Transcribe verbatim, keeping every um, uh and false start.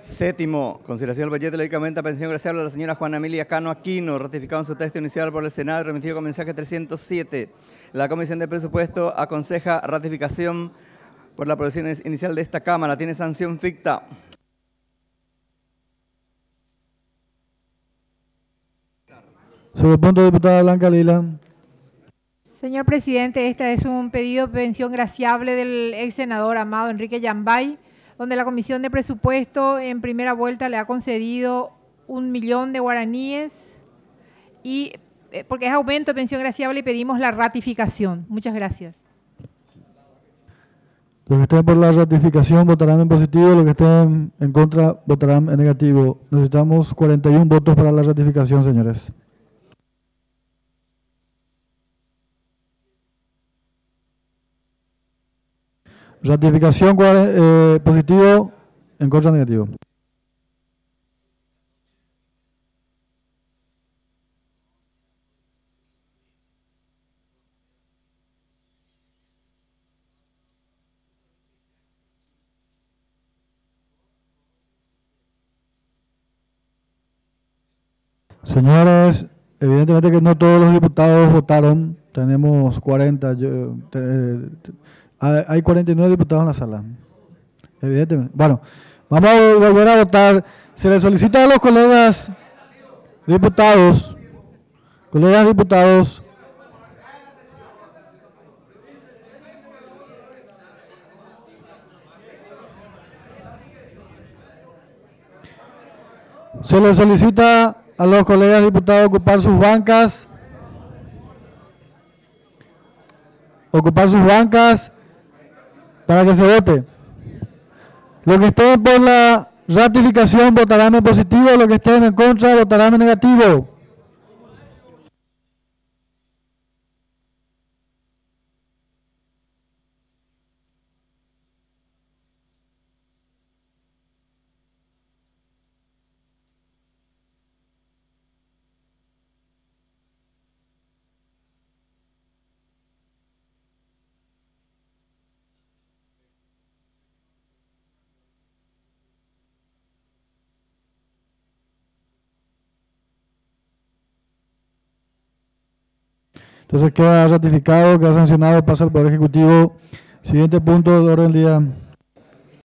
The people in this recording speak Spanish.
Séptimo, consideración del proyecto de ley que aumenta pensión graciable a la señora Juana Emilia Cano Aquino, ratificado en su texto inicial por el Senado y remitido con mensaje trescientos siete. La Comisión de Presupuesto aconseja ratificación por la aprobación inicial de esta Cámara. Tiene sanción ficta. Sobre el punto, diputada Blanca Lila. Señor presidente, este es un pedido de pensión graciable del ex senador Amado Enrique Yambay, donde la Comisión de Presupuesto en primera vuelta le ha concedido un millón de guaraníes y porque es aumento de pensión graciable y pedimos la ratificación. Muchas gracias. Los que estén por la ratificación votarán en positivo, los que estén en contra votarán en negativo. Necesitamos cuarenta y uno votos para la ratificación, señores. Ratificación eh, positivo, en contra negativo. Señores, evidentemente que no todos los diputados votaron, tenemos cuarenta, yo, te, te, hay cuarenta y nueve diputados en la sala, evidentemente. Bueno, vamos a volver a votar. Se le solicita a los colegas diputados, colegas diputados, se le solicita a los colegas diputados ocupar sus bancas, ocupar sus bancas para que se vote. Los que estén por la ratificación votarán en positivo, los que estén en contra votarán en negativo. Entonces queda ratificado, queda sancionado, pasa al Poder Ejecutivo. Siguiente punto de orden del día.